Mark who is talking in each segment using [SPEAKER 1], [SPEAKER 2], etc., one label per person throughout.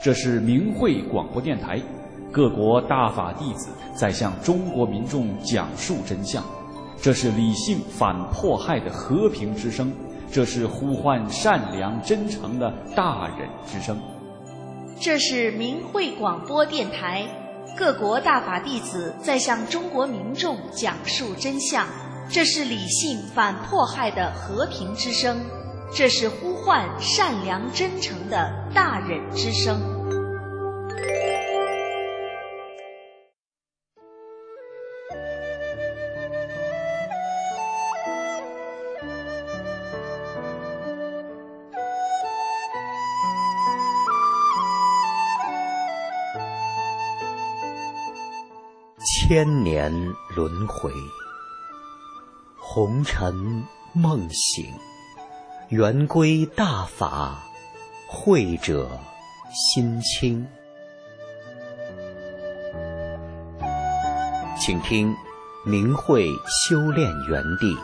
[SPEAKER 1] 这是明慧广播电台，各国大法弟子在向中国民众讲述真相。这是理性反迫害的和平之声，这是呼唤善良真诚的大忍之声。
[SPEAKER 2] 这是明慧广播电台，各国大法弟子在向中国民众讲述真相。这是理性反迫害的和平之声，这是呼唤善良真诚的大忍之声。
[SPEAKER 3] 千年轮回，红尘梦醒，圆归大法，慧者心清。请听明慧修炼园地。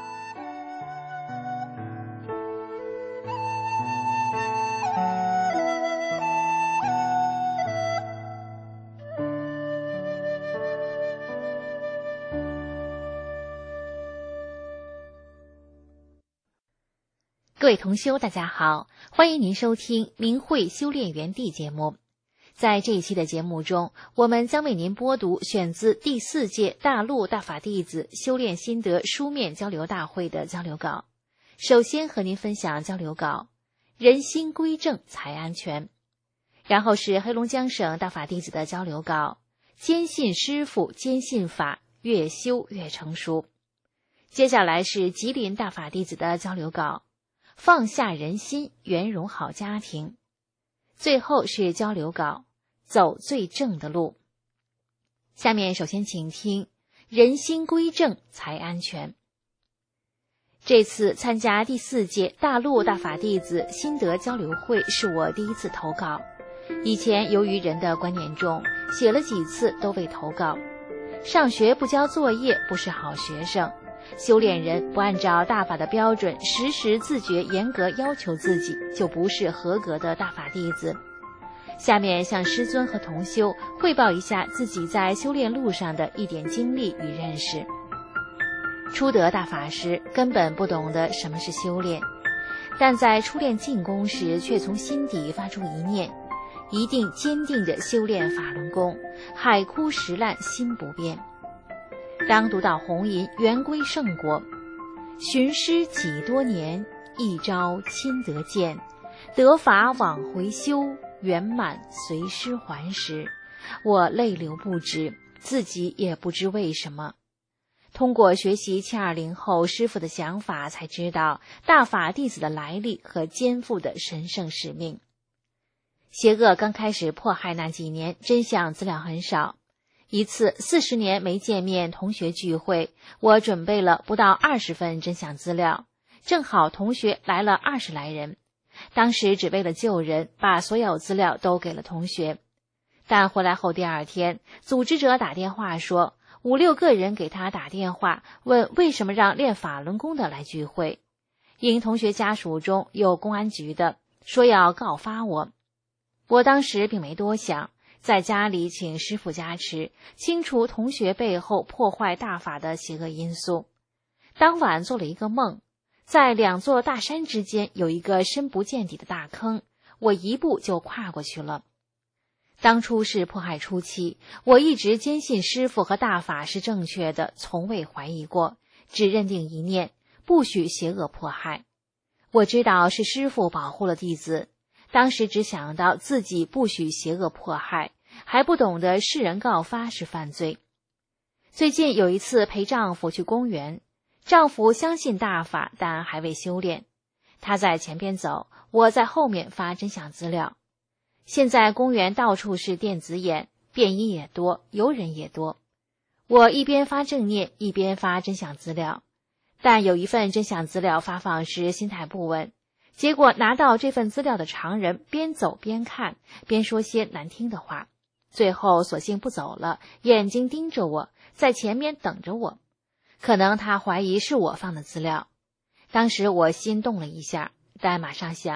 [SPEAKER 4] 各位同修，大家好，欢迎您收听明慧修炼园地节目。在这一期的节目中，我们将为您播读选自第4届大陆大法弟子修炼心得书面交流大会的交流稿。首先和您分享交流稿：人心归正才安全。然后是黑龙江省大法弟子的交流稿：坚信师父，坚信法，越修越成熟。接下来是吉林大法弟子的交流稿：放下人心，圆融好家庭。最后是交流稿：走最正的路。下面首先请听人心归正才安全。这次参加第4届大陆大法弟子心得交流会是我第一次投稿，以前由于人的观念重，写了几次都未投稿。上学不交作业不是好学生，修炼人不按照大法的标准时时自觉严格要求自己，就不是合格的大法弟子。下面向师尊和同修汇报一下自己在修炼路上的一点经历与认识。初得大法时根本不懂得什么是修炼，但在初练进功时却从心底发出一念，一定坚定地修炼法轮功，海枯石烂心不变。当读到红吟圆归圣果，寻师几多年，一朝亲得见，得法往回修，圆满随师还时，我泪流不止，自己也不知为什么。通过学习720后师父的想法，才知道大法弟子的来历和肩负的神圣使命。邪恶刚开始迫害那几年，真相资料很少。一次40年没见面同学聚会，我准备了不到20份真相资料，正好同学来了20来人。当时只为了救人，把所有资料都给了同学。但回来后第2天，组织者打电话说5、6个人给他打电话，问为什么让练法轮功的来聚会。因同学家属中有公安局的，说要告发我。我当时并没多想，在家里请师父加持，清除同学背后破坏大法的邪恶因素。当晚做了一个梦，在2座大山之间有一个深不见底的大坑，我一步就跨过去了。当初是迫害初期，我一直坚信师父和大法是正确的，从未怀疑过，只认定一念，不许邪恶迫害。我知道是师父保护了弟子，当时只想到自己不许邪恶迫害，还不懂得世人告发是犯罪。最近有一次陪丈夫去公园，丈夫相信大法，但还未修炼。他在前边走，我在后面发真相资料。现在公园到处是电子眼，便衣也多，游人也多。我一边发正念，一边发真相资料。但有一份真相资料发放时心态不稳，结果拿到这份资料的常人边走边看，边说些难听的话。最后索性不走了，眼睛盯着我，在前面等着我。可能他怀疑是我放的资料。当时我心动了一下，但马上想，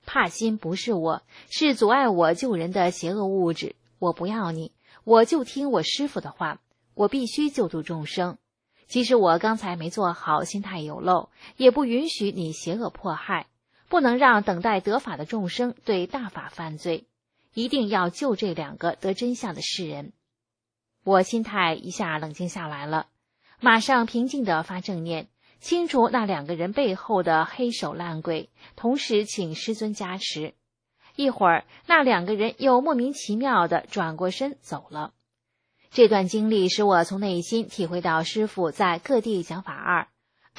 [SPEAKER 4] 怕心不是我，是阻碍我救人的邪恶物质。我不要你，我就听我师父的话，我必须救度众生。即使我刚才没做好，心态有漏，也不允许你邪恶迫害，不能让等待得法的众生对大法犯罪，一定要救这2个得真相的世人。我心态一下冷静下来了，马上平静地发正念，清除那2个人背后的黑手烂鬼，同时请师尊加持。一会儿，那2个人又莫名其妙地转过身走了。这段经历使我从内心体会到师父在各地讲法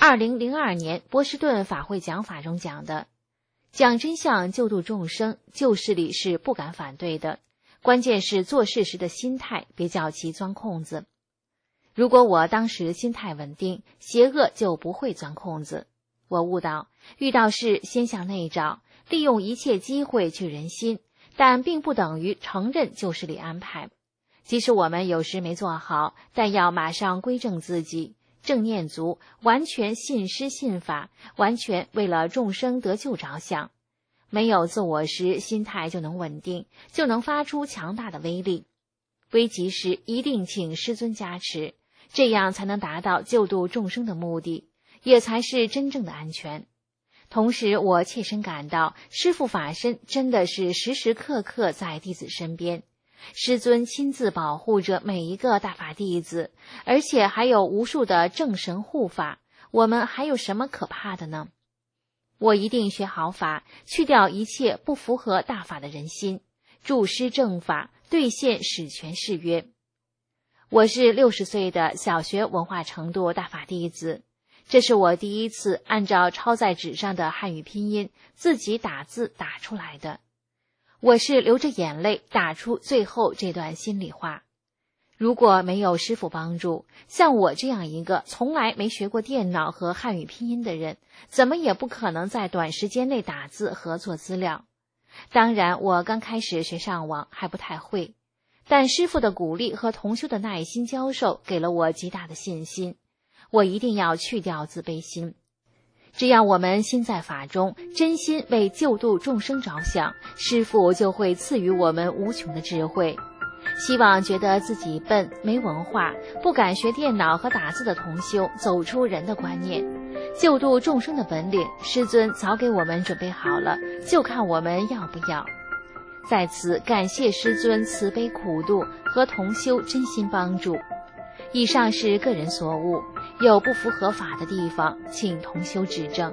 [SPEAKER 4] 2002年波士顿法会讲法中讲的，讲真相救度众生，旧事理是不敢反对的，关键是做事时的心态，别叫其钻空子。如果我当时心态稳定，邪恶就不会钻空子。我悟到，遇到事先向内找，利用一切机会去人心，但并不等于承认旧事理安排。即使我们有时没做好，但要马上归正自己，正念足，完全信师信法，完全为了众生得救着想。没有自我时，心态就能稳定，就能发出强大的威力。危急时一定请师尊加持，这样才能达到救度众生的目的，也才是真正的安全。同时，我切身感到师父法身真的是时时刻刻在弟子身边，师尊亲自保护着每一个大法弟子，而且还有无数的正神护法，我们还有什么可怕的呢？我一定学好法，去掉一切不符合大法的人心，助师正法，兑现使权誓约。我是60岁的小学文化程度大法弟子，这是我第一次按照抄在纸上的汉语拼音自己打字打出来的。我是流着眼泪打出最后这段心里话。如果没有师父帮助，像我这样一个从来没学过电脑和汉语拼音的人，怎么也不可能在短时间内打字和做资料。当然，我刚开始学上网还不太会，但师父的鼓励和同修的耐心教授给了我极大的信心。我一定要去掉自卑心。只要我们心在法中，真心为救度众生着想，师父就会赐予我们无穷的智慧。希望觉得自己笨、没文化、不敢学电脑和打字的同修走出人的观念，救度众生的本领，师尊早给我们准备好了，就看我们要不要。在此感谢师尊慈悲苦度和同修真心帮助。以上是个人所悟，有不符合法的地方，请同修指正。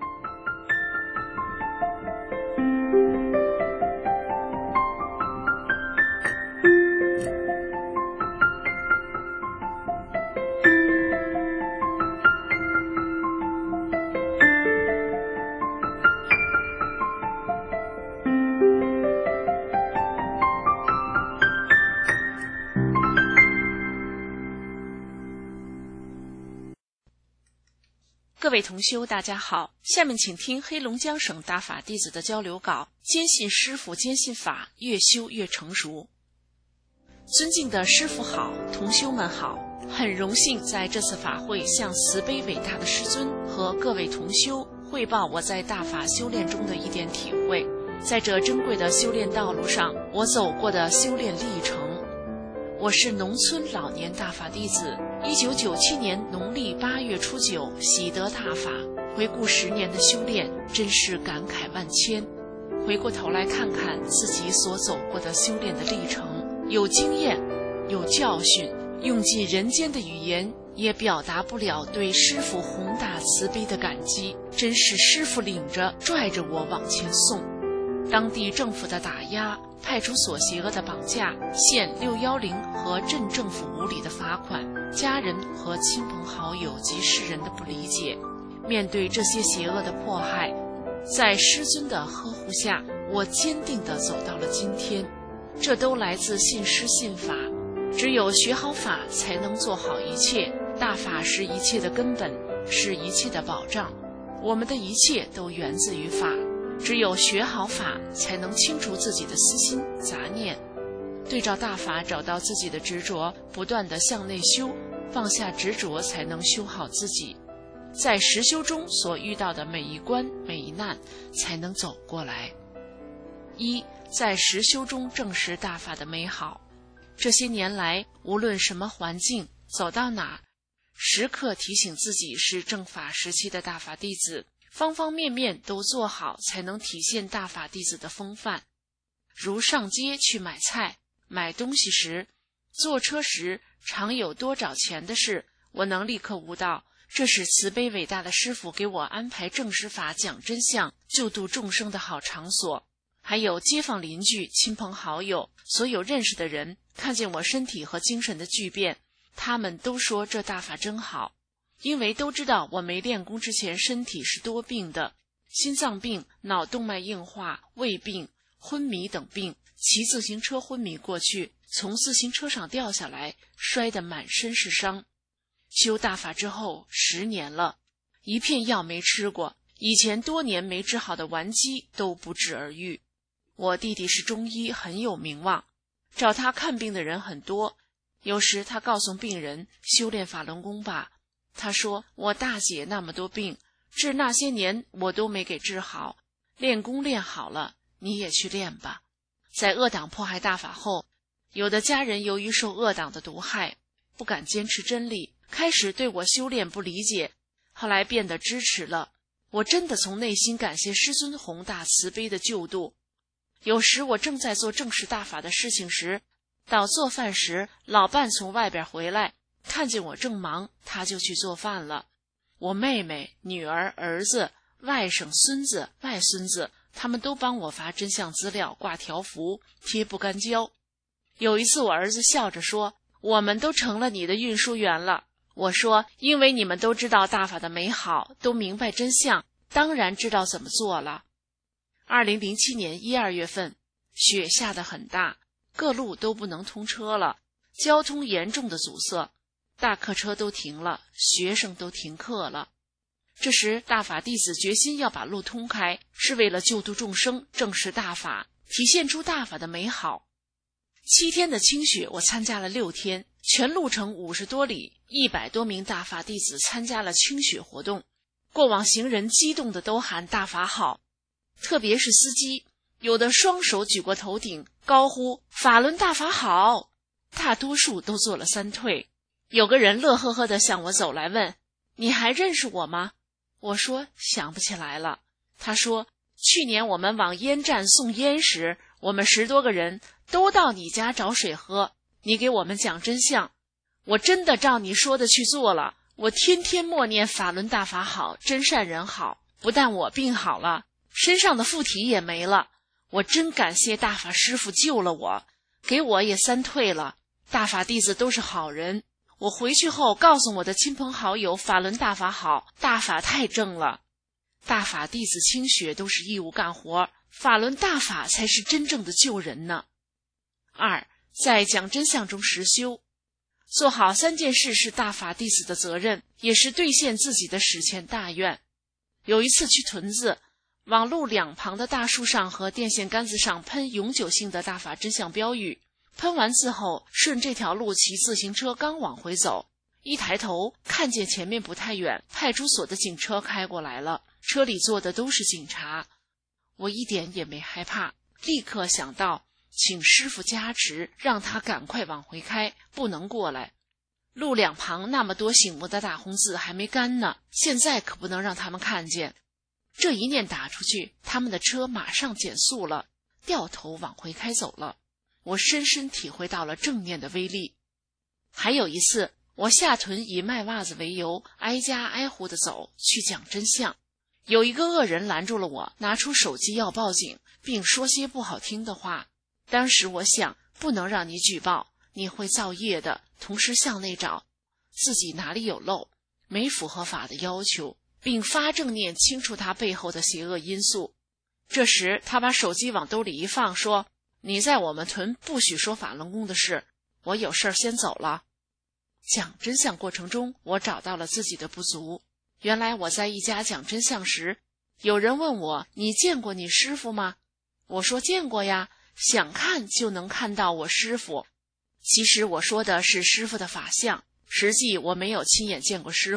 [SPEAKER 5] 各位同修大家好，下面请听黑龙江省大法弟子的交流稿，坚信师父坚信法，越修越成熟。尊敬的师父好，同修们好，很荣幸在这次法会向慈悲伟大的师尊和各位同修汇报我在大法修炼中的一点体会，在这珍贵的修炼道路上我走过的修炼历程。我是农村老年大法弟子，1997年农历8月初9喜得大法，回顾10年的修炼，真是感慨万千。回过头来看看自己所走过的修炼的历程，有经验，有教训，用尽人间的语言也表达不了对师父宏大慈悲的感激，真是师父领着拽着我往前送。当地政府的打压，派出所邪恶的绑架，县610和镇政府无理的罚款，家人和亲朋好友及世人的不理解，面对这些邪恶的迫害，在师尊的呵护下，我坚定地走到了今天。这都来自信师信法，只有学好法才能做好一切，大法是一切的根本，是一切的保障，我们的一切都源自于法，只有学好法才能清除自己的私心杂念，对照大法找到自己的执着，不断地向内修，放下执着才能修好自己。 在实修中所遇到的每一关每一难才能走过来。一，在实修中证实大法的美好。这些年来，无论什么环境，走到哪，时刻提醒自己是正法时期的大法弟子，方方面面都做好，才能体现大法弟子的风范。如上街去买菜、买东西时，坐车时常有多找钱的事，我能立刻悟到，这是慈悲伟大的师父给我安排正实法讲真相、救度众生的好场所。还有街坊邻居、亲朋好友，所有认识的人，看见我身体和精神的巨变，他们都说这大法真好，因为都知道我没练功之前身体是多病的，心脏病、脑动脉硬化、胃病、昏迷等病，骑自行车昏迷过去，从自行车上掉下来，摔得满身是伤。修大法之后10年了，一片药没吃过，以前多年没治好的顽疾都不治而愈。我弟弟是中医，很有名望，找他看病的人很多。有时他告诉病人，修炼法轮功吧。他说，我大姐那么多病，治那些年我都没给治好，练功练好了，你也去练吧。在恶党迫害大法后，有的家人由于受恶党的毒害，不敢坚持真理，开始对我修炼不理解，后来变得支持了。我真的从内心感谢师尊宏大慈悲的救度。有时我正在做正实大法的事情时，到做饭时，老伴从外边回来，看见我正忙，他就去做饭了。我妹妹、女儿、儿子、外甥、孙子、外孙子，他们都帮我发真相资料、挂条幅、贴不干胶。有一次我儿子笑着说，我们都成了你的运输员了。我说，因为你们都知道大法的美好，都明白真相，当然知道怎么做了。2007年1、2月份，雪下得很大，各路都不能通车了，交通严重的阻塞，大客车都停了，学生都停课了。这时大法弟子决心要把路通开，是为了救度众生，证实大法，体现出大法的美好。7天的清雪，我参加了6天，全路程50多里，100多名大法弟子参加了清雪活动。过往行人激动的都喊大法好，特别是司机，有的双手举过头顶，高呼法轮大法好，大多数都做了3退。有个人乐呵呵地向我走来问，你还认识我吗？我说想不起来了。他说，去年我们往烟站送烟时，我们10多个人都到你家找水喝，你给我们讲真相，我真的照你说的去做了，我天天默念法轮大法好，真善人好，不但我病好了，身上的附体也没了，我真感谢大法师父救了我，给我也3退了，大法弟子都是好人。我回去后告诉我的亲朋好友，法轮大法好，大法太正了。大法弟子清雪都是义务干活，法轮大法才是真正的救人呢。2，在讲真相中实修，做好3件事是大法弟子的责任，也是兑现自己的史前大愿。有一次去屯子，往路两旁的大树上和电线杆子上喷永久性的大法真相标语，喷完字后，顺这条路骑自行车刚往回走，一抬头看见前面不太远，派出所的警车开过来了，车里坐的都是警察。我一点也没害怕，立刻想到请师父加持，让他赶快往回开，不能过来。路两旁那么多醒目的大红字还没干呢，现在可不能让他们看见。这一念打出去，他们的车马上减速了，掉头往回开走了。我深深体会到了正念的威力。还有一次，我下屯以卖袜子为由，挨家挨户的走，去讲真相。有一个恶人拦住了我，拿出手机要报警，并说些不好听的话。当时我想，不能让你举报，你会造业的，同时向内找自己哪里有漏，没符合法的要求，并发正念清除他背后的邪恶因素。这时他把手机往兜里一放，说，你在我们屯不许说法轮功的事，我有事先走了。讲真相过程中，我找到了自己的不足。原来我在一家讲真相时，有人问我，你见过你师父吗？我说见过呀，想看就能看到我师父。其实我说的是师父的法相，实际我没有亲眼见过师父，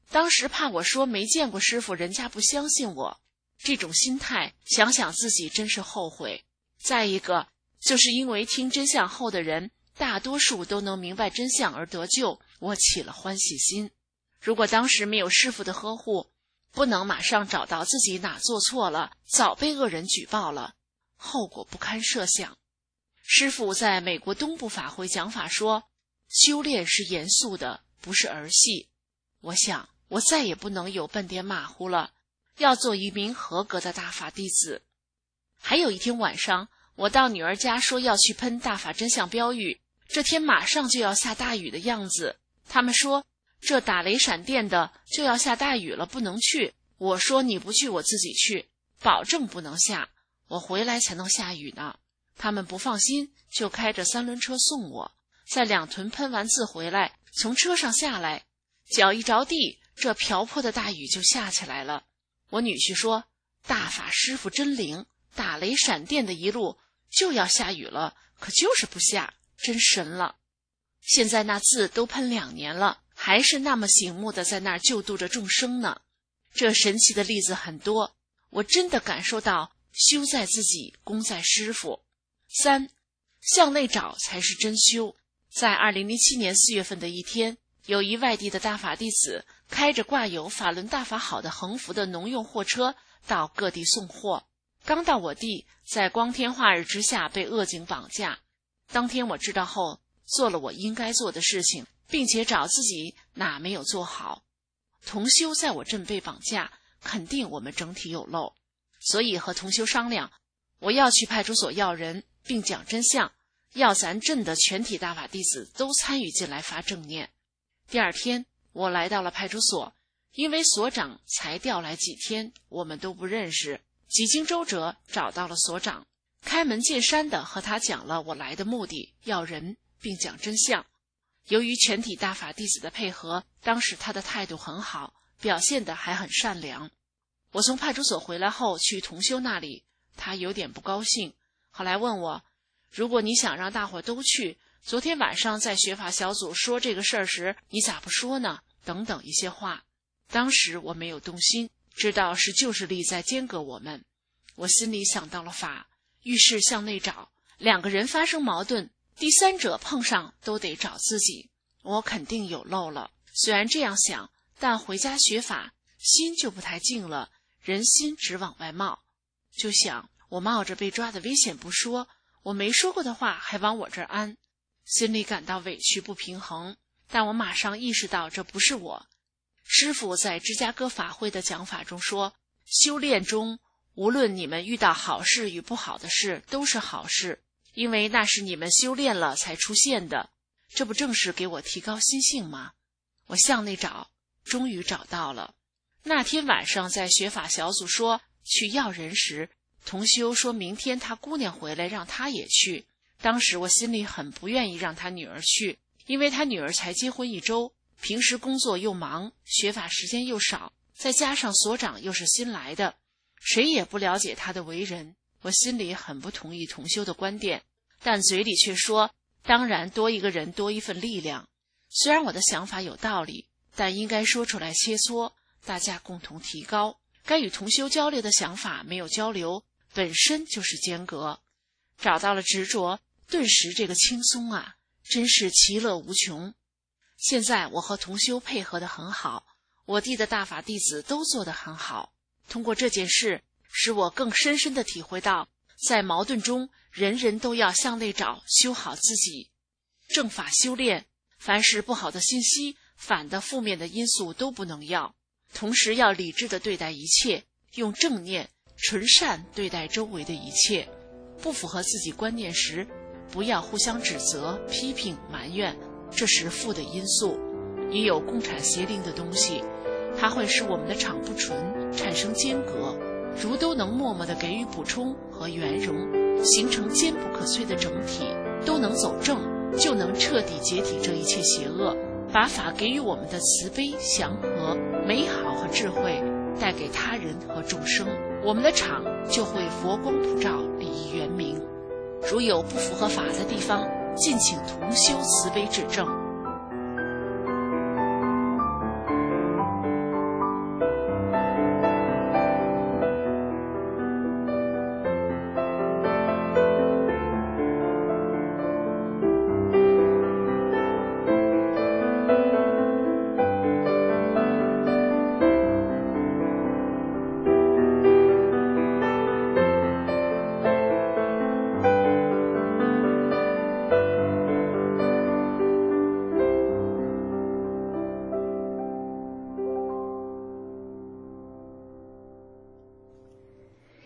[SPEAKER 5] 当时怕我说没见过师傅，人家不相信我。这种心态，想想自己真是后悔。再一个，就是因为听真相后的人大多数都能明白真相而得救，我起了欢喜心。如果当时没有师傅的呵护，不能马上找到自己哪做错了，早被恶人举报了，后果不堪设想。师傅在美国东部法会讲法说，修炼是严肃的，不是儿戏。我想我再也不能有半点马虎了，要做一名合格的大法弟子。还有一天晚上，我到女儿家说要去喷大法真相标语，这天马上就要下大雨的样子。他们说这打雷闪电的就要下大雨了，不能去。我说你不去我自己去，保证不能下，我回来才能下雨呢。他们不放心，就开着3轮车送我，在两屯喷完字回来，从车上下来，脚一着地，这瓢泼的大雨就下起来了。我女婿说，大法师傅真灵，打雷闪电的一路就要下雨了，可就是不下，真神了。现在那字都喷2年了，还是那么醒目的在那儿救度着众生呢。这神奇的例子很多，我真的感受到修在自己，功在师傅。3. 向内找才是真修。在2007年4月份的一天，有一外地的大法弟子开着挂有法轮大法好的横幅的农用货车到各地送货。刚到我地，在光天化日之下被恶警绑架。当天我知道后，做了我应该做的事情，并且找自己哪没有做好。同修在我镇被绑架，肯定我们整体有漏，所以和同修商量，我要去派出所要人，并讲真相，要咱镇的全体大法弟子都参与进来发正念。第二天，我来到了派出所，因为所长才调来几天，我们都不认识。几经周折，找到了所长，开门见山的和他讲了我来的目的，要人，并讲真相。由于全体大法弟子的配合，当时他的态度很好，表现得还很善良。我从派出所回来后去同修那里，他有点不高兴，后来问我，如果你想让大伙都去，昨天晚上在学法小组说这个事儿时，你咋不说呢？等等一些话。当时我没有动心，知道是旧势力在间隔我们。我心里想到了法，遇事向内找，2个人发生矛盾，第三者碰上都得找自己，我肯定有漏了。虽然这样想，但回家学法，心就不太静了，人心只往外冒。就想，我冒着被抓的危险不说，我没说过的话还往我这儿安，心里感到委屈不平衡。但我马上意识到这不是我。师父在芝加哥法会的讲法中说，修炼中无论你们遇到好事与不好的事都是好事，因为那是你们修炼了才出现的，这不正是给我提高心性吗？我向内找，终于找到了。那天晚上在学法小组说去要人时，同修说明天他姑娘回来让他也去。当时我心里很不愿意让他女儿去，因为他女儿才结婚1周，平时工作又忙，学法时间又少，再加上所长又是新来的，谁也不了解他的为人。我心里很不同意同修的观点，但嘴里却说，当然多一个人多一份力量。虽然我的想法有道理，但应该说出来切磋，大家共同提高。该与同修交流的想法没有交流，本身就是间隔。找到了执着，顿时这个轻松啊，真是其乐无穷。现在我和同修配合得很好，我弟的大法弟子都做得很好。通过这件事，使我更深深地体会到，在矛盾中，人人都要向内找，修好自己。正法修炼，凡是不好的信息，反的负面的因素都不能要，同时要理智地对待一切，用正念、纯善对待周围的一切。不符合自己观念时，不要互相指责、批评、埋怨，这是负的因素。也有共产邪灵的东西，它会使我们的场不纯，产生间隔。如都能默默地给予补充和圆融，形成坚不可摧的整体，都能走正，就能彻底解体这一切邪恶，把法给予我们的慈悲、祥和、美好和智慧带给他人和众生，我们的场就会佛光普照，利益圆明。如有不符合法的地方，敬请同修慈悲指正。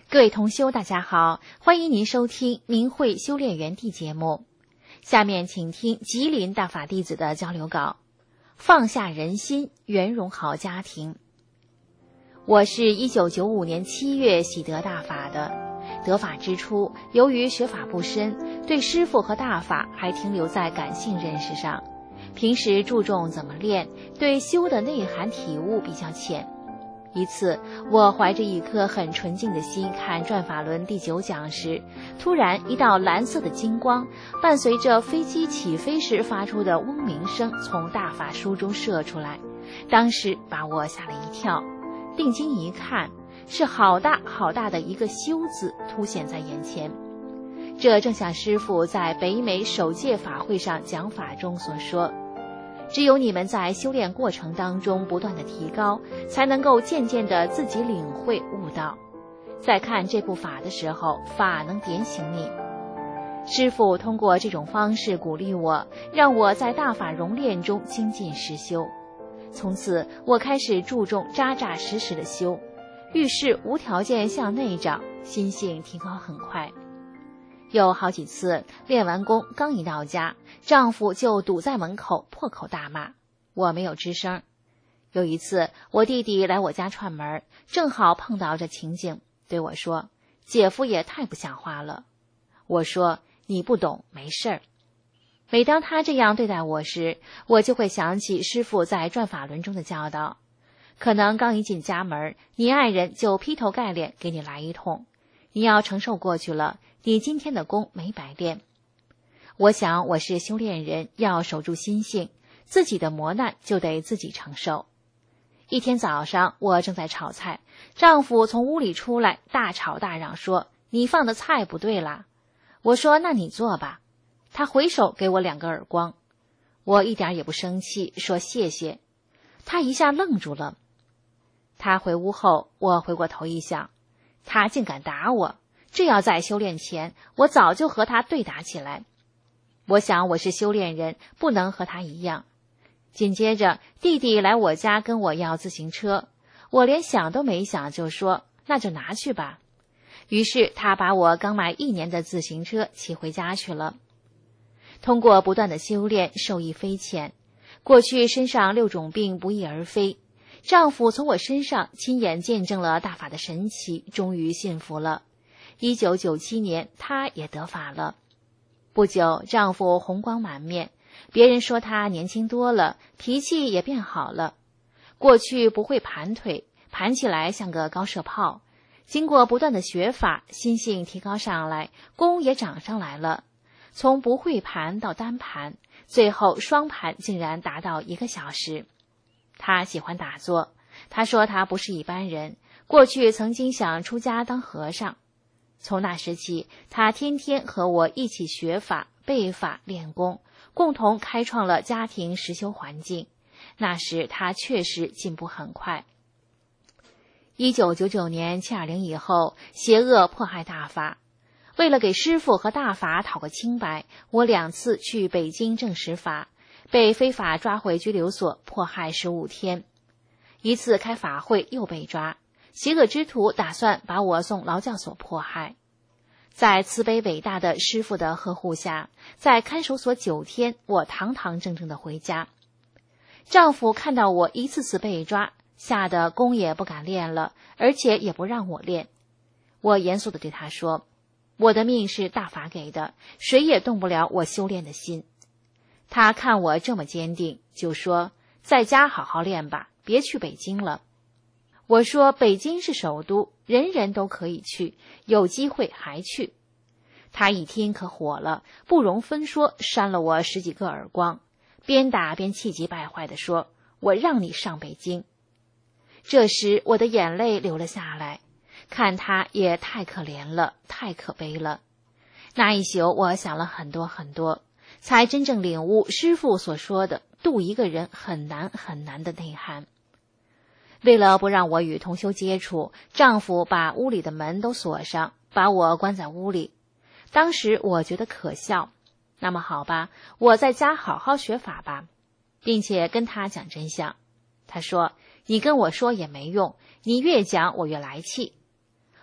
[SPEAKER 4] 各位同修大家好，欢迎您收听明慧修炼园地节目。下面请听吉林大法弟子的交流稿，放下人心，圆融好家庭。我是1995年7月喜得大法的，得法之初，由于学法不深，对师父和大法还停留在感性认识上，平时注重怎么练，对修的内涵体悟比较浅。一次，我怀着一颗很纯净的心看转法轮第9讲时，突然一道蓝色的金光，伴随着飞机起飞时发出的嗡鸣声，从大法书中射出来，当时把我吓了一跳。定睛一看，是好大好大的一个修字凸显在眼前。这正像师父在北美首届法会上讲法中所说，只有你们在修炼过程当中不断的提高，才能够渐渐的自己领会悟道。在看这部法的时候，法能点醒你。师父通过这种方式鼓励我，让我在大法熔炼中精进实修。从此我开始注重扎扎实实的修，遇事无条件向内找，心性提高很快。有好几次练完功刚一到家，丈夫就堵在门口破口大骂，我没有吱声。有一次我弟弟来我家串门，正好碰到这情景，对我说，姐夫也太不像话了。我说，你不懂，没事儿。每当他这样对待我时，我就会想起师父在转法轮中的教导，可能刚一进家门，你爱人就劈头盖脸给你来一通，你要承受过去了，你今天的功没白练。我想我是修炼人，要守住心性，自己的磨难就得自己承受。一天早上，我正在炒菜，丈夫从屋里出来，大吵大嚷说，你放的菜不对啦。我说，那你做吧。他回手给我2个耳光，我一点也不生气，说谢谢。他一下愣住了。他回屋后，我回过头一想，他竟敢打我，这要在修炼前，我早就和他对打起来。我想我是修炼人，不能和他一样。紧接着弟弟来我家跟我要自行车，我连想都没想就说，那就拿去吧。于是他把我刚买1年的自行车骑回家去了。通过不断的修炼，受益匪浅。过去身上6种病不翼而飞，丈夫从我身上亲眼见证了大法的神奇，终于信服了。1997年，他也得法了。不久，丈夫红光满面，别人说他年轻多了，脾气也变好了。过去不会盘腿，盘起来像个高射炮。经过不断的学法，心性提高上来，功也长上来了。从不会盘到单盘，最后双盘竟然达到1个小时。他喜欢打坐，他说他不是一般人，过去曾经想出家当和尚。从那时起，他天天和我一起学法、背法、练功，共同开创了家庭实修环境。那时他确实进步很快。1999年720以后，邪恶迫害大法。为了给师父和大法讨个清白，我2次去北京证实法，被非法抓回拘留所迫害15天。一次开法会又被抓，邪恶之徒打算把我送劳教所迫害。在慈悲伟大的师父的呵护下，在看守所9天，我堂堂正正的回家。丈夫看到我一次次被抓，吓得功也不敢练了，而且也不让我练。我严肃地对他说，我的命是大法给的，谁也动不了我修炼的心。他看我这么坚定，就说，在家好好练吧，别去北京了。我说，北京是首都，人人都可以去，有机会还去。他一听可火了，不容分说，扇了我10几个耳光，边打边气急败坏地说，我让你上北京。这时我的眼泪流了下来，看他也太可怜了，太可悲了。那一宿我想了很多很多，才真正领悟师父所说的度一个人很难很难的内涵。为了不让我与同修接触，丈夫把屋里的门都锁上，把我关在屋里。当时我觉得可笑，那么好吧，我在家好好学法吧，并且跟他讲真相。他说，你跟我说也没用，你越讲我越来气。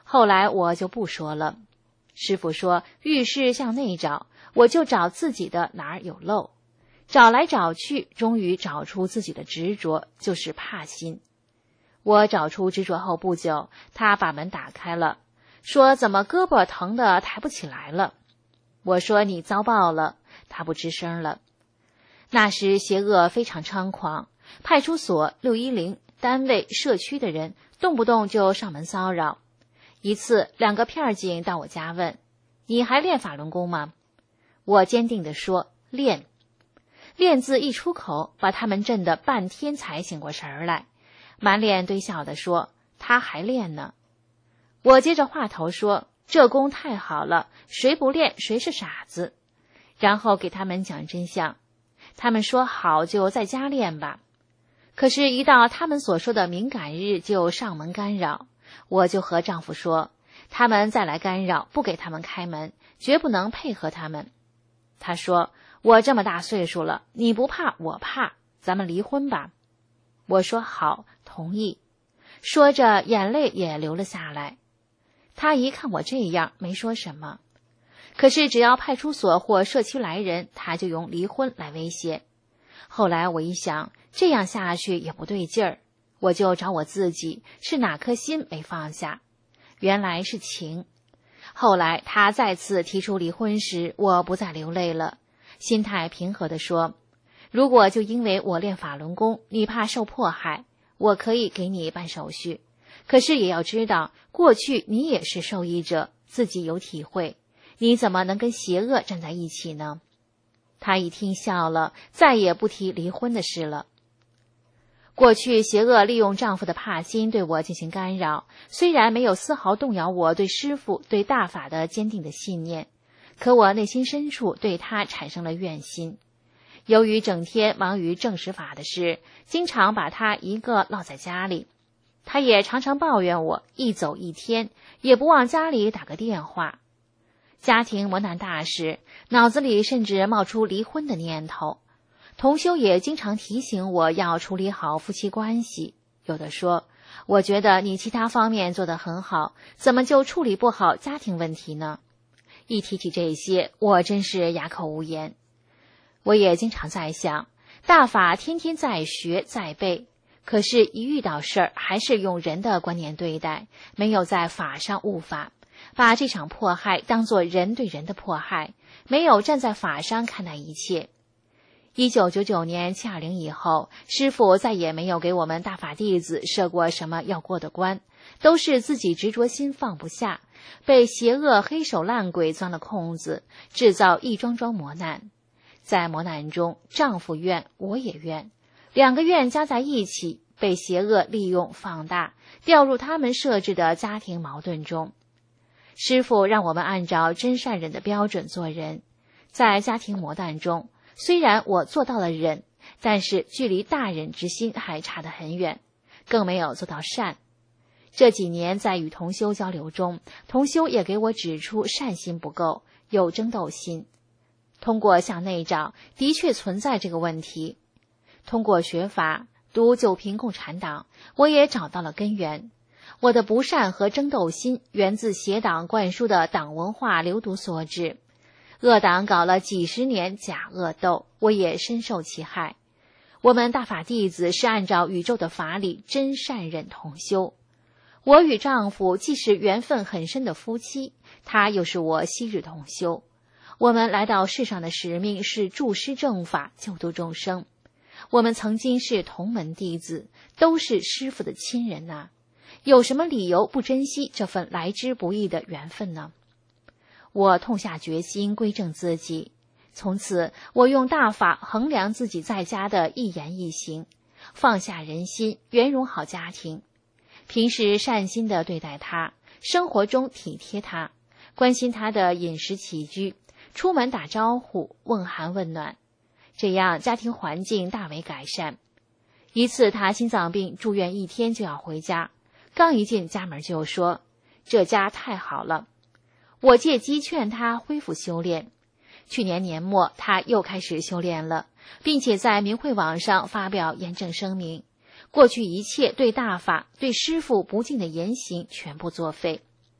[SPEAKER 4] 后来我就不说了。师父说遇事向内找，我就找自己的哪儿有漏，找来找去，终于找出自己的执着，就是怕心。我找出执着后不久，他把门打开了，说怎么胳膊疼得抬不起来了。我说你遭报了，他不吱声了。那时邪恶非常猖狂，派出所、610、单位、社区的人动不动就上门骚扰。一次2个片警到我家问，你还练法轮功吗？我坚定地说练。练字一出口，把他们震得半天才醒过神来，满脸堆笑地说他还练呢。我接着话头说，这功太好了，谁不练谁是傻子。然后给他们讲真相，他们说好就在家练吧。可是一到他们所说的敏感日就上门干扰，我就和丈夫说，他们再来干扰，不给他们开门，绝不能配合他们。他说，我这么大岁数了，你不怕我怕，咱们离婚吧。我说好，同意。说着眼泪也流了下来。他一看我这样，没说什么。可是只要派出所或社区来人，他就用离婚来威胁。后来我一想，这样下去也不对劲儿，我就找我自己，是哪颗心没放下？原来是情。后来他再次提出离婚时，我不再流泪了，心态平和地说，如果就因为我练法轮功，你怕受迫害，我可以给你办手续，可是也要知道，过去你也是受益者，自己有体会，你怎么能跟邪恶站在一起呢？他一听笑了，再也不提离婚的事了。过去邪恶利用丈夫的怕心对我进行干扰，虽然没有丝毫动摇我对师父、对大法的坚定的信念，可我内心深处对他产生了怨心。由于整天忙于正实法的事，经常把他一个落在家里。他也常常抱怨我一走一天，也不往家里打个电话。家庭磨难大时，脑子里甚至冒出离婚的念头。同修也经常提醒我要处理好夫妻关系，有的说，我觉得你其他方面做得很好，怎么就处理不好家庭问题呢？一提起这些，我真是哑口无言。我也经常在想，大法天天在学在背，可是一遇到事儿，还是用人的观念对待，没有在法上悟法，把这场迫害当作人对人的迫害，没有站在法上看待一切。1999年720以后，师父再也没有给我们大法弟子设过什么要过的关，都是自己执着心放不下，被邪恶黑手烂鬼钻了空子，制造一桩桩磨难。在磨难中，丈夫怨，我也怨，2个怨加在一起，被邪恶利用放大，掉入他们设置的家庭矛盾中。师父让我们按照真善忍的标准做人，在家庭磨难中，虽然我做到了忍，但是距离大忍之心还差得很远，更没有做到善。这几年在与同修交流中，同修也给我指出善心不够，有争斗心。通过向内找，的确存在这个问题。通过学法，读九评共产党，我也找到了根源。我的不善和争斗心源自邪党灌输的党文化流毒所致。恶党搞了几十年假恶斗，我也深受其害。我们大法弟子是按照宇宙的法理真善忍同修。我与丈夫既是缘分很深的夫妻，他又是我昔日同修。我们来到世上的使命是助施正法，救度众生。我们曾经是同门弟子，都是师父的亲人呐，有什么理由不珍惜这份来之不易的缘分呢？我痛下决心归正自己，从此我用大法衡量自己在家的一言一行，放下人心，圆融好家庭。平时善心地对待他，生活中体贴他，关心他的饮食起居，出门打招呼，问寒问暖，这样家庭环境大为改善。一次他心脏病住院1天就要回家，刚一进家门就说，这家太好了。我借机劝他恢复修炼。去年年末他又开始修炼了，并且在明慧网上发表严正声明，过去一切对大法、对师父不敬的言行全部作废。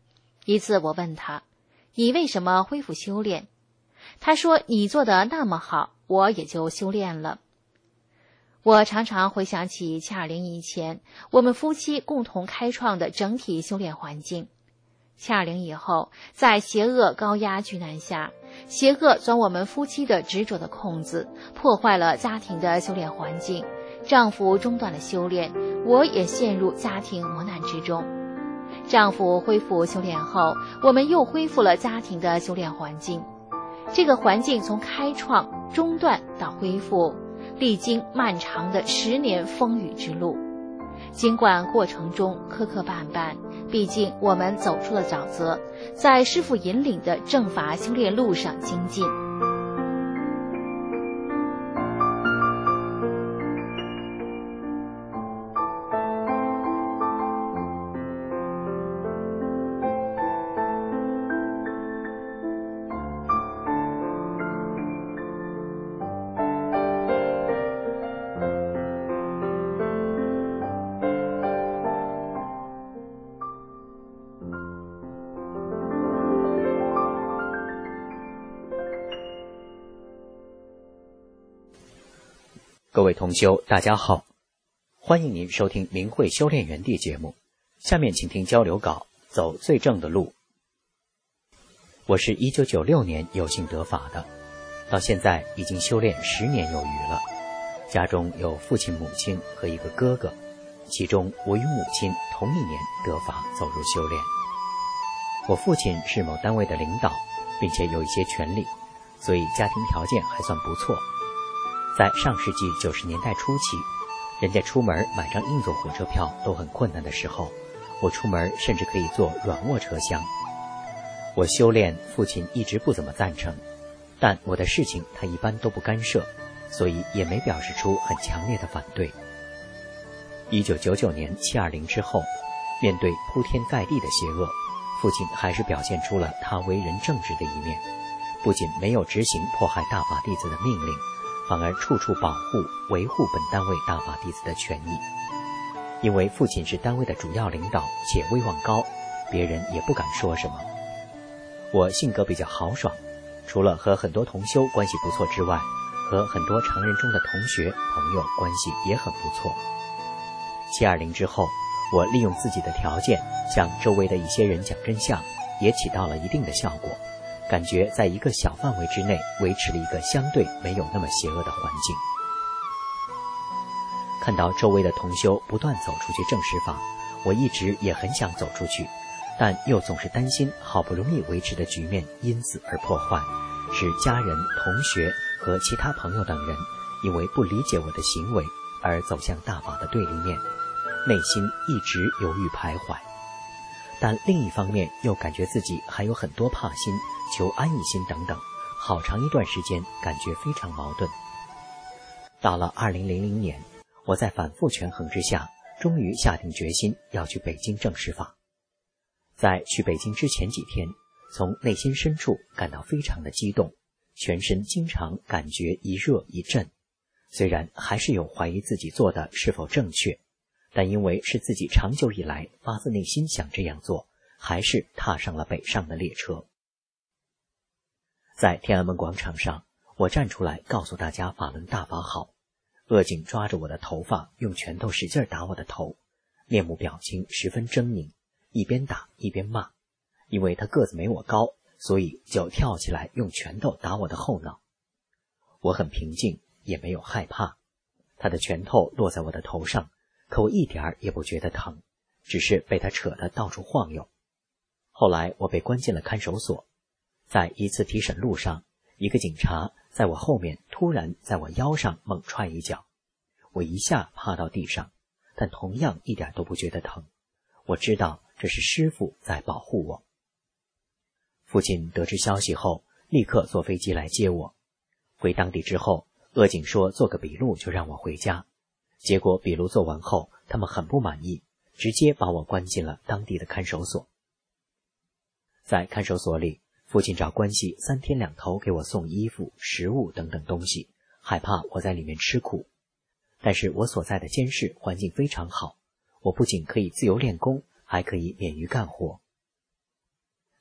[SPEAKER 4] 一次我问他，你为什么恢复修炼？他说，你做得那么好，我也就修炼了。我常常回想起720以前我们夫妻共同开创的整体修炼环境。720以后，在邪恶高压巨难下，邪恶钻我们夫妻的执着的空子，破坏了家庭的修炼环境。丈夫中断了修炼，我也陷入家庭磨难之中。丈夫恢复修炼后，我们又恢复了家庭的修炼环境。这个环境从开创、中断到恢复，历经漫长的10年风雨之路。尽管过程中磕磕绊绊，毕竟我们走出了沼泽，在师父引领的正法修炼路上精进。
[SPEAKER 3] 各位同修，大家好，欢迎您收听明慧修炼园地节目。下面请听交流稿，走最正的路。我是1996年有幸得法的，到现在已经修炼10年有余了。家中有父亲、母亲和一个哥哥，其中我与母亲同一年得法走入修炼。我父亲是某单位的领导，并且有一些权利，所以家庭条件还算不错。在上世纪90年代初期，人家出门买张硬座火车票都很困难的时候，我出门甚至可以坐软卧车厢。我修炼，父亲一直不怎么赞成，但我的事情他一般都不干涉，所以也没表示出很强烈的反对。1999年720之后，面对铺天盖地的邪恶，父亲还是表现出了他为人正直的一面，不仅没有执行迫害大法弟子的命令，反而处处保护维护本单位大法弟子的权益。因为父亲是单位的主要领导且威望高，别人也不敢说什么。我性格比较豪爽，除了和很多同修关系不错之外，和很多常人中的同学朋友关系也很不错。720之后，我利用自己的条件向周围的一些人讲真相，也起到了一定的效果，感觉在一个小范围之内维持了一个相对没有那么邪恶的环境。看到周围的同修不断走出去证实法，我一直也很想走出去，但又总是担心好不容易维持的局面因此而破坏，使家人、同学和其他朋友等人因为不理解我的行为而走向大法的对立面，内心一直犹豫徘徊。但另一方面又感觉自己还有很多怕心、求安逸心等等，好长一段时间感觉非常矛盾。到了2000年，我在反复权衡之下，终于下定决心要去北京证实法。在去北京之前几天，从内心深处感到非常的激动，全身经常感觉一热一震。虽然还是有怀疑自己做的是否正确，但因为是自己长久以来发自内心想这样做，还是踏上了北上的列车。在天安门广场上，我站出来告诉大家法轮大法好。恶警抓着我的头发，用拳头使劲打我的头，面目表情十分狰狞，一边打一边骂。因为他个子没我高，所以就跳起来用拳头打我的后脑。我很平静，也没有害怕。他的拳头落在我的头上，可我一点儿也不觉得疼，只是被他扯得到处晃悠。后来我被关进了看守所，在一次提审路上，一个警察在我后面突然在我腰上猛踹一脚，我一下趴到地上，但同样一点都不觉得疼。我知道这是师父在保护我。父亲得知消息后，立刻坐飞机来接我。回当地之后，恶警说做个笔录就让我回家。结果笔录做完后，他们很不满意，直接把我关进了当地的看守所。在看守所里，父亲找关系3天2头给我送衣服、食物等等东西，害怕我在里面吃苦。但是我所在的监室环境非常好，我不仅可以自由练功，还可以免于干活。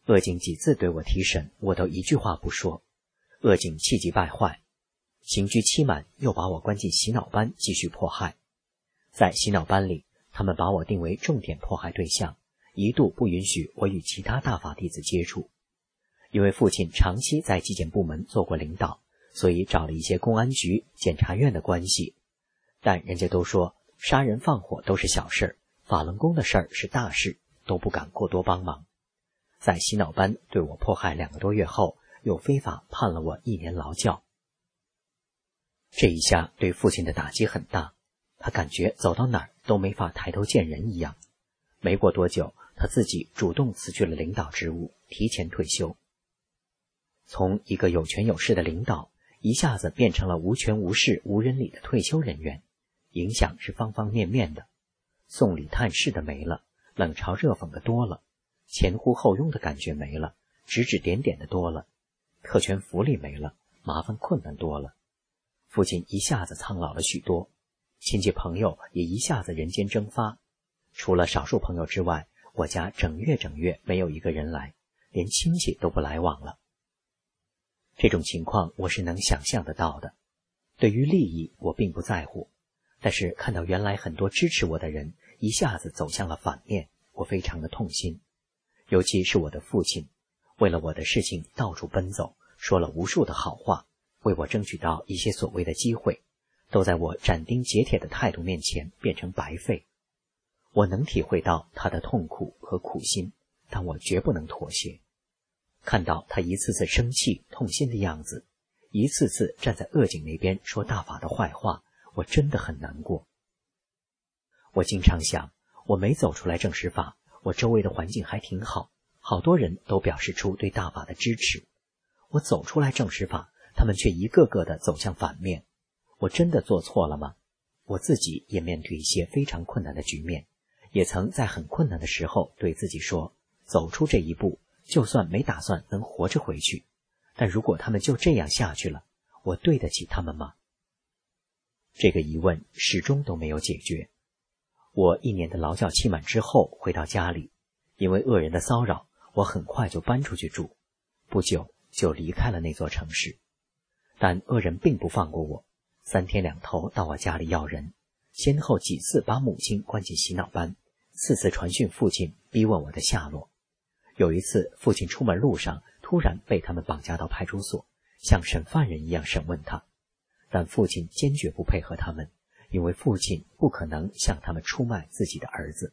[SPEAKER 3] 鄂景几次对我提审，我都一句话不说。鄂景气急败坏，刑拘期满，又把我关进洗脑班继续迫害。在洗脑班里，他们把我定为重点迫害对象，一度不允许我与其他大法弟子接触。因为父亲长期在纪检部门做过领导，所以找了一些公安局、检察院的关系。但人家都说杀人放火都是小事，法轮功的事儿是大事，都不敢过多帮忙。在洗脑班对我迫害2个多月后，又非法判了我1年劳教。这一下对父亲的打击很大，他感觉走到哪儿都没法抬头见人一样。没过多久，他自己主动辞去了领导职务，提前退休。从一个有权有势的领导，一下子变成了无权无势无人理的退休人员，影响是方方面面的。送礼探视的没了，冷嘲热讽的多了，前呼后拥的感觉没了，指指点点的多了，特权福利没了，麻烦困难多了。父亲一下子苍老了许多，亲戚朋友也一下子人间蒸发。除了少数朋友之外，我家整月没有一个人来，连亲戚都不来往了。这种情况我是能想象得到的。对于利益我并不在乎，但是看到原来很多支持我的人一下子走向了反面，我非常的痛心。尤其是我的父亲，为了我的事情到处奔走，说了无数的好话，为我争取到一些所谓的机会，都在我斩钉截铁的态度面前变成白费。我能体会到他的痛苦和苦心，但我绝不能妥协。看到他一次次生气痛心的样子，一次次站在鄂景那边说大法的坏话，我真的很难过。我经常想，我没走出来证实法，我周围的环境还挺好，好多人都表示出对大法的支持。我走出来证实法，他们却一个个的走向反面。我真的做错了吗？我自己也面对一些非常困难的局面，也曾在很困难的时候对自己说，走出这一步，就算没打算能活着回去，但如果他们就这样下去了，我对得起他们吗？这个疑问始终都没有解决。我1年的劳教期满之后回到家里，因为恶人的骚扰，我很快就搬出去住，不久就离开了那座城市。但恶人并不放过我，3天2头到我家里要人，先后几次把母亲关进洗脑班，4次传讯父亲，逼问我的下落。有一次父亲出门路上突然被他们绑架到派出所，像审犯人一样审问他，但父亲坚决不配合他们，因为父亲不可能向他们出卖自己的儿子。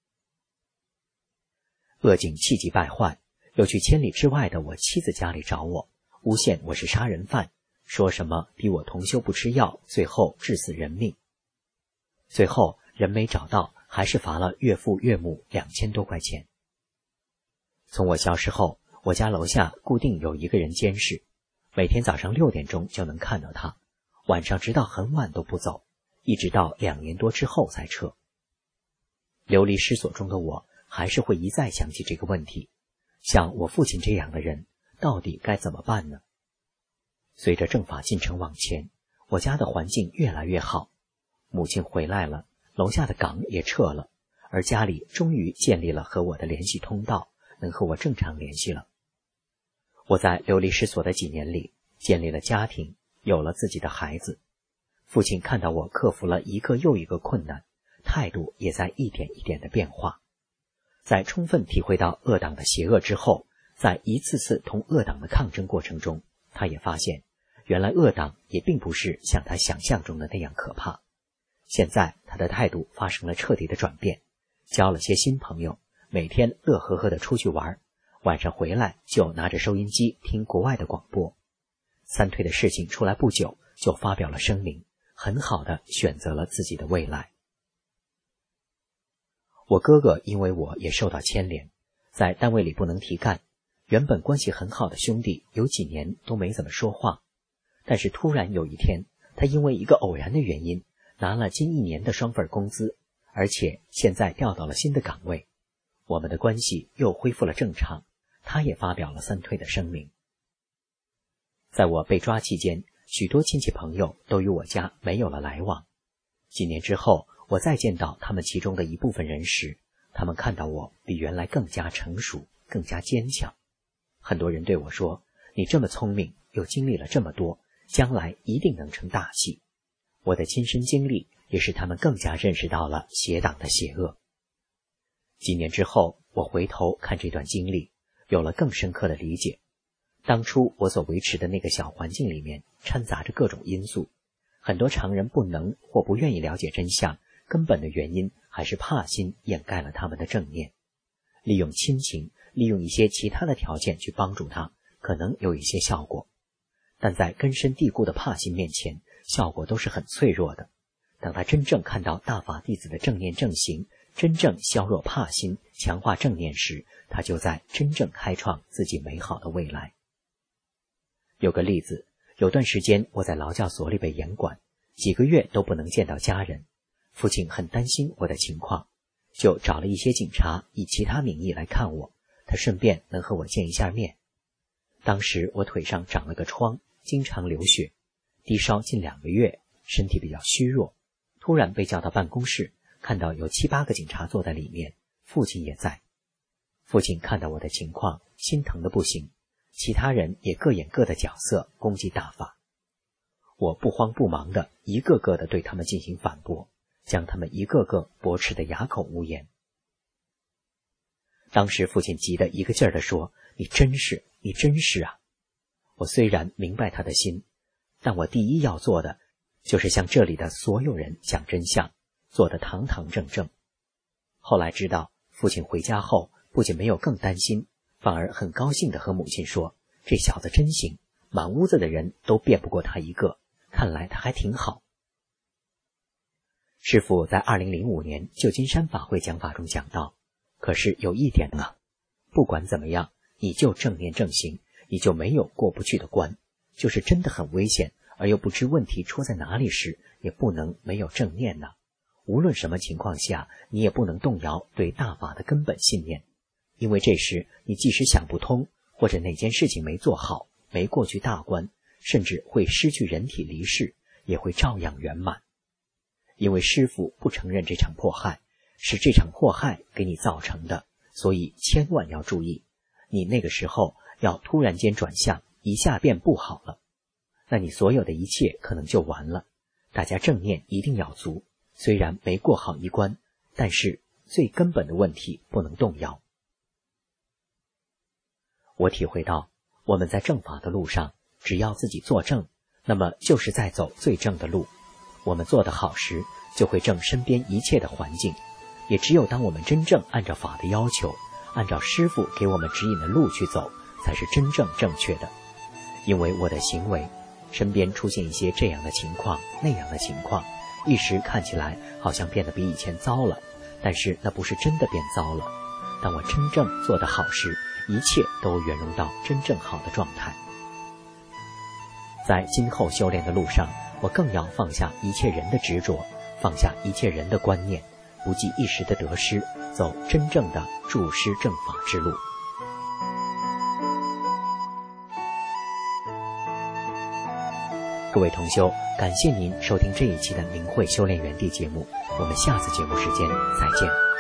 [SPEAKER 3] 鄂景气急败坏，又去千里之外的我妻子家里找我，诬陷我是杀人犯，说什么逼我同修不吃药，最后致死人命。最后人没找到，还是罚了岳父岳母2000多块钱。从我消失后，我家楼下固定有一个人监视，每天早上6点钟就能看到他，晚上直到很晚都不走，一直到2年多之后才撤。流离失所中的我，还是会一再想起这个问题，像我父亲这样的人，到底该怎么办呢？随着政法进程往前，我家的环境越来越好，母亲回来了，楼下的岗也撤了，而家里终于建立了和我的联系通道，能和我正常联系了。我在流离失所的几年里，建立了家庭，有了自己的孩子。父亲看到我克服了一个又一个困难，态度也在一点一点的变化。在充分体会到恶党的邪恶之后，在一次次同恶党的抗争过程中，他也发现，原来恶党也并不是像他想象中的那样可怕。现在他的态度发生了彻底的转变，交了些新朋友，每天乐呵呵的出去玩，晚上回来就拿着收音机听国外的广播。三退的事情出来不久，就发表了声明，很好的选择了自己的未来。我哥哥因为我也受到牵连，在单位里不能提干，原本关系很好的兄弟有几年都没怎么说话。但是突然有一天，他因为一个偶然的原因，拿了近1年的双份工资，而且现在调到了新的岗位，我们的关系又恢复了正常，他也发表了三退的声明。在我被抓期间，许多亲戚朋友都与我家没有了来往。几年之后，我再见到他们其中的一部分人时，他们看到我比原来更加成熟，更加坚强， 很多人对我说，你这么聪明，又经历了这么多，将来一定能成大器。我的亲身经历也使他们更加认识到了邪党的邪恶。几年之后，我回头看这段经历，有了更深刻的理解。当初我所维持的那个小环境里面掺杂着各种因素，很多常人不能或不愿意了解真相，根本的原因还是怕心掩盖了他们的正念。利用亲情，利用一些其他的条件去帮助他，可能有一些效果，但在根深蒂固的怕心面前，效果都是很脆弱的。当他真正看到大法弟子的正念正行，真正削弱怕心，强化正念时，他就在真正开创自己美好的未来。有个例子，有段时间我在劳教所里被严管，几个月都不能见到家人。父亲很担心我的情况，就找了一些警察以其他名义来看我，他顺便能和我见一下面。当时我腿上长了个疮，经常流血，低烧近2个月，身体比较虚弱。突然被叫到办公室，看到有7、8个警察坐在里面，父亲也在。父亲看到我的情况，心疼得不行，其他人也各演各的角色，攻击大法。我不慌不忙的一个个的对他们进行反驳，将他们一个个驳斥得哑口无言。当时父亲急得一个劲儿地说，你真是啊！我虽然明白他的心，但我第一要做的就是向这里的所有人讲真相，做得堂堂正正。后来知道父亲回家后，不仅没有更担心，反而很高兴地和母亲说，这小子真行，满屋子的人都辩不过他一个，看来他还挺好。师父在2005年旧金山法会讲法中讲到，可是有一点啊，不管怎么样，你就正念正行，你就没有过不去的关，就是真的很危险，而又不知问题出在哪里时，也不能没有正念呢。无论什么情况下，你也不能动摇对大法的根本信念，因为这时你即使想不通，或者哪件事情没做好，没过去大关，甚至会失去人体离世，也会照样圆满。因为师父不承认这场迫害，是这场迫害给你造成的，所以千万要注意，你那个时候要突然间转向，一下变不好了，那你所有的一切可能就完了。大家正念一定要足，虽然没过好一关，但是最根本的问题不能动摇。我体会到，我们在正法的路上，只要自己做正，那么就是在走最正的路。我们做得好时，就会正身边一切的环境。也只有当我们真正按照法的要求，按照师父给我们指引的路去走，才是真正正确的。因为我的行为，身边出现一些这样的情况，那样的情况，一时看起来好像变得比以前糟了，但是那不是真的变糟了。当我真正做得好时，一切都圆融到真正好的状态。在今后修炼的路上，我更要放下一切人的执着，放下一切人的观念，不计一时的得失，走真正的助师正法之路。各位同修，感谢您收听这一期的明慧修炼园地节目，我们下次节目时间再见。